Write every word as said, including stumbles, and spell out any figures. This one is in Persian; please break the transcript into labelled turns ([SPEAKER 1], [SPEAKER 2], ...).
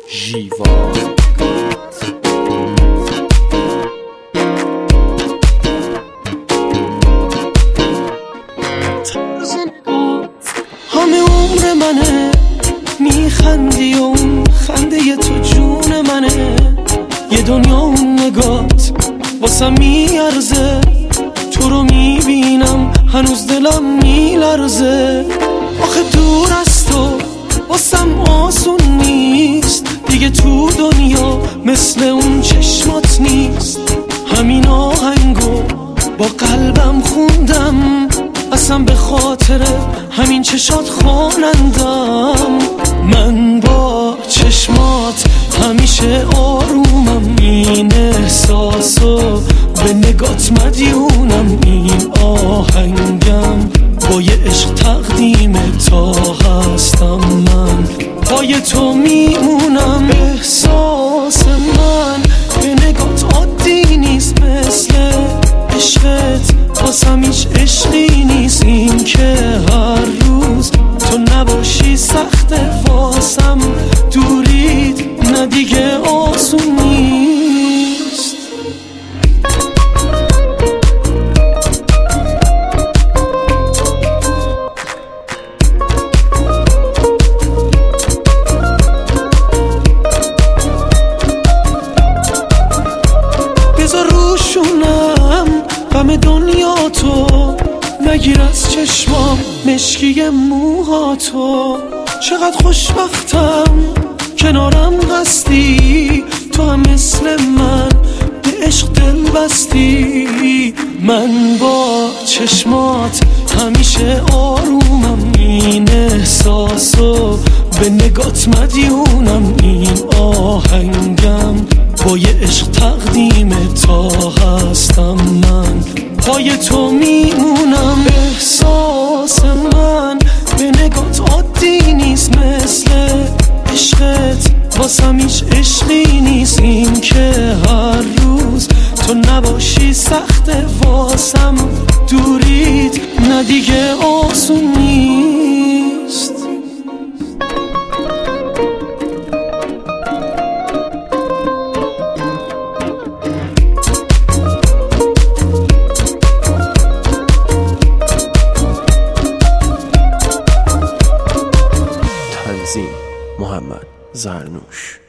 [SPEAKER 1] جیوا
[SPEAKER 2] همه عمر منه، میخندی و اون خنده ی تو جون منه. یه دنیا اون نگات واسم میارزه، تو رو میبینم هنوز دلم میلرزه. آخه دور از تو واسم آسون نیست، دیگه تو دنیا مثل اون چشمات نیست. همین آهنگو با قلبم خوندم، اصلا به خاطر همین چشات خوانندم. من با چشمات همیشه آرومم، این احساسو به نگات مدیونم. این آهنگم با یه عشق تقدیم تا هستم من پای تو میمونم. احساس من به نگات عادی نیست، مثل عشقت واسم هیچ عشقی نیست. این که هر روز تو نباشی سخته واسم، دورید نه دیگه آسون نیست. بذار روشونم غم دنیا تو، نگیر از چشمام مشکی موهاتو. چقدر خوشبختم کنارم هستی، تو هم مثل من به عشق دل بستی. من با چشمات همیشه آرومم، این احساسو به نگات مدیونم. این آهنگم با یه عشق تقدیم تا هستم من پای تو میمونم. احساس من به نگات عادی نیست، مثل عشقت واسم هیچ عشقی نیست. این که هر روز تو نباشی سخته واسم، دورید نه دیگه آسون نیست.
[SPEAKER 1] تنظیم محمد زرنوش.